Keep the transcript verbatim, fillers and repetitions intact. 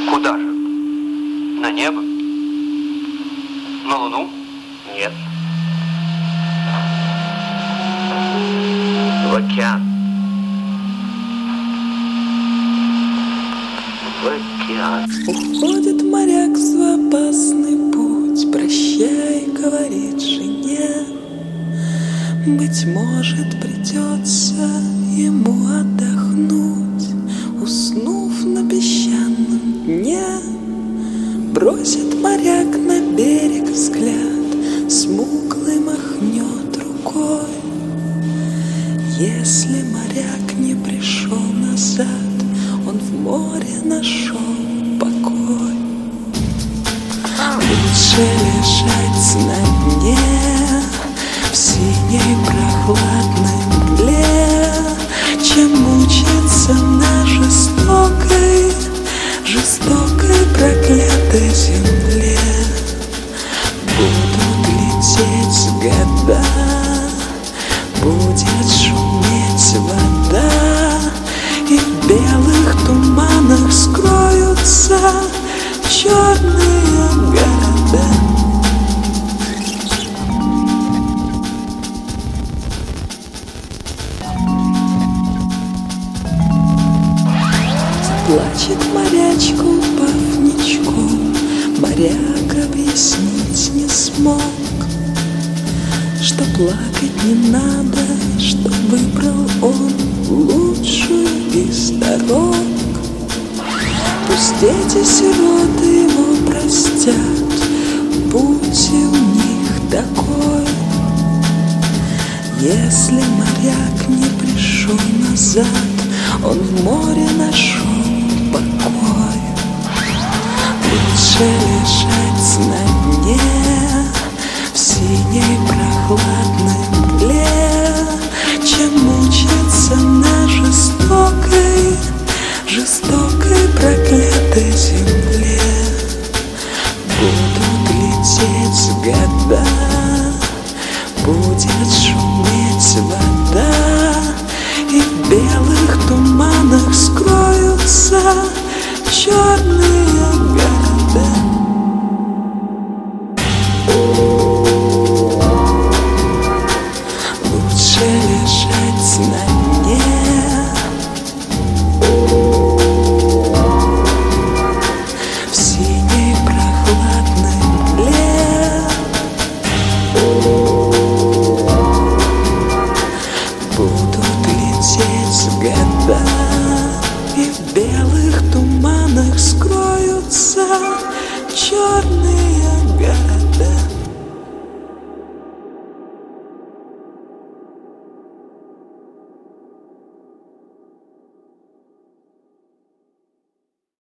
Куда же? На небо? На Луну? Нет. В океан. В океан. Уходит моряк в опасный путь, прощай, говорит жене. Быть может, придется ему отдохнуть, уснув на песчаном дне. Бросит моряк на берег взгляд, смуглый махнет рукой. Если моряк не пришел назад, он в море нашел покой. Лучше лежать на дне в синей прохладной мгле, чем мучиться на жестокой, жестокой проклятой земле. Будут лететь года, будет шуметь вода, и в белых туманах скроются черные города. Плачет морячка, упав ничком, моряк объяснить не смог, что плакать не надо, что выбрал он лучшую из дорог. Пусть эти сироты его простят, путь у них такой. Если моряк не пришел назад, он в море нашел покой. Лучше лежать на дне в синей прохладной мгле, чем мучиться на жестокой, жестокой проклятой земле. Будут лететь года, будет шуметь вода, и в белых туманах скроются черные города. Лучше лежать на дне в синей прохладной мгле. Будут лететь года, и в белых туманах скроются черные